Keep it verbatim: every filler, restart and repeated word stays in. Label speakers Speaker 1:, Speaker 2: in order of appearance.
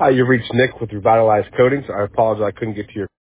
Speaker 1: Hi, you've reached Nick with Revitalized Coatings. I apologize I couldn't get to your